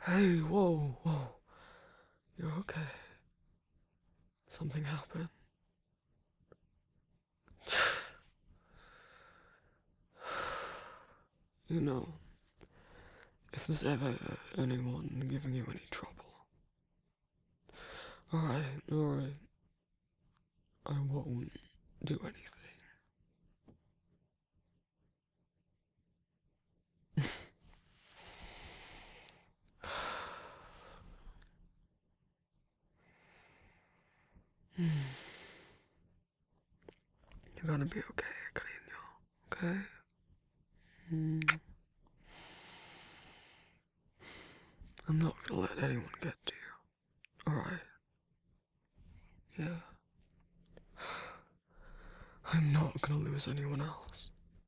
Hey, whoa, whoa. You're okay. Something happened. You know, if there's ever anyone giving you any trouble, alright, I won't do anything. You're gonna be okay, cariño, okay? I'm not gonna let anyone get to you, alright? Yeah. I'm not gonna lose anyone else.